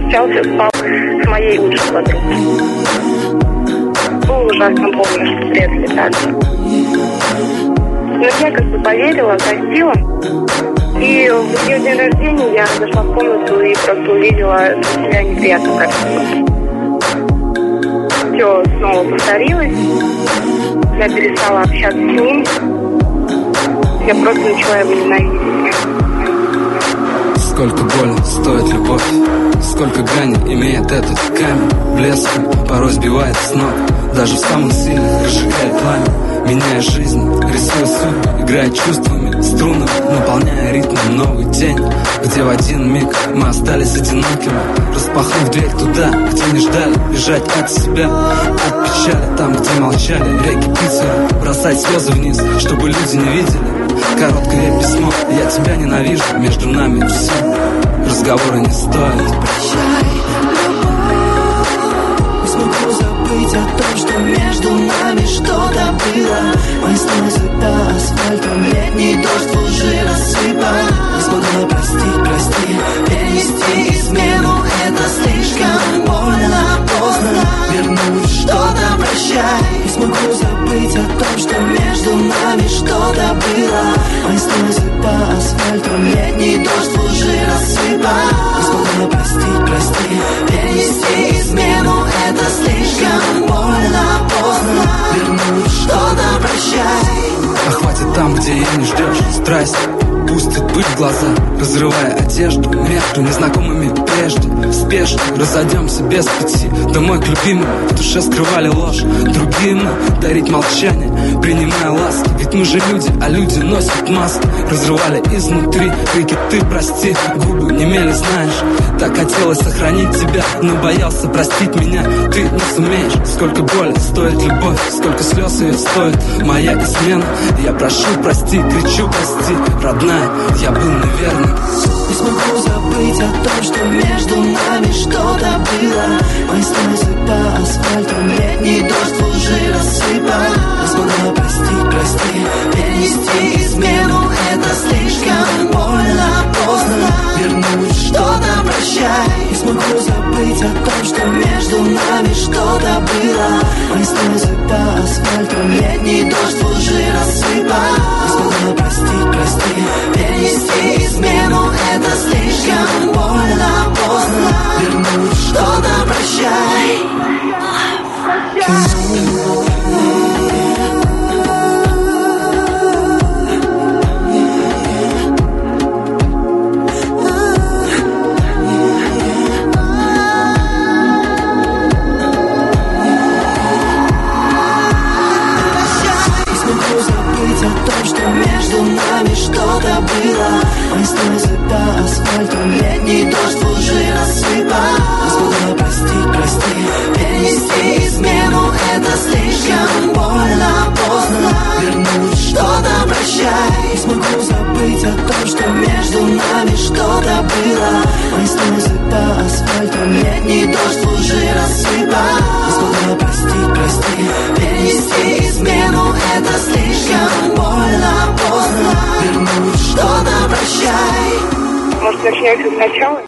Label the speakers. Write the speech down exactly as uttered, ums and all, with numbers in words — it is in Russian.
Speaker 1: встречался, спал с моей лучшей подругой. Был ужасно больно, что предали так. Но я как бы поверила, простила. И в ее день рождения я зашла в комнату и просто увидела для себя неприятную картину. Все снова повторилось. Я перестала общаться с ним. Я просто начала его ненавидеть.
Speaker 2: Сколько боли стоит любовь, сколько граней имеет этот камень. Блеск порой сбивает с ног, даже в самых сильных разжигает пламя. Меняя жизнь, рисуя судьбу, играя чувствами, струнами, наполняя ритмом новый день, где в один миг мы остались одинокими, распахнув дверь туда, где не ждали, бежать от себя, от печали, там, где молчали реки Питера, бросать слезы вниз, чтобы люди не видели. Короткое письмо, я тебя ненавижу, между нами все, разговоры не стоят.
Speaker 3: Прощай, любовь, не смогу забыть о том, что между нами что-то было. Мои слезы по асфальту, летний дождь в лужи рассыпал. Не смогла простить, прости, перенести измену, это слишком больно, поздно вернуть что-то, прощай. Не смогу забыть о том, что между нами что-то было. Мои слезы по асфальту, летний дождь в лужи рассыпал. Не смогла простить, прости, перенести измену, это слишком больно, поздно вернуть что-то, прощай.
Speaker 2: А хватит там, где ее не ждешь, страсть пустит пыль в глаза, разрывая одежду между незнакомыми прежде. Спешно разойдемся без пути домой к любимым. В душе скрывали ложь, другим дарить молчание, принимая ласки. Ведь мы же люди, а люди носят маски. Разрывали изнутри крики «ты прости», губы немели, знаешь. Так хотелось сохранить тебя, но боялся простить меня. Ты не сумеешь. Сколько боли стоит любовь, сколько слез ее стоит моя измена. Я прошу, прости, кричу, прости, родная, я был неверным.
Speaker 3: Не смогу забыть о том, что между нами что-то было. Мои слезы по асфальту, летний дождь в лужи рассыпал. Не смогла простить, прости, перенести измену, это слишком больно, поздно вернуть что-то, прощай. Не смогу забыть о том, что между нами что-то было. Мои слезы по асфальту, летний дождь в лужи рассыпал. Не смогла простить, прости, перенести измену, это слишком больно, поздно вернуть что-то, прощай. Между нами что-то было. Мои слезы по асфальту, летний дождь в лужи рассыпал. Не смогла простить, прости, перенести измену, это слишком больно, поздно вернуть что-то, прощай. Не смогу забыть о том, что между нами что-то было. Мои слезы по асфальту, летний дождь в лужи рассыпал. Не смогла простить, прости, перенести измену, это слишком больно, поздно вернуть что-то, прощай.
Speaker 1: Может, начнете сначала?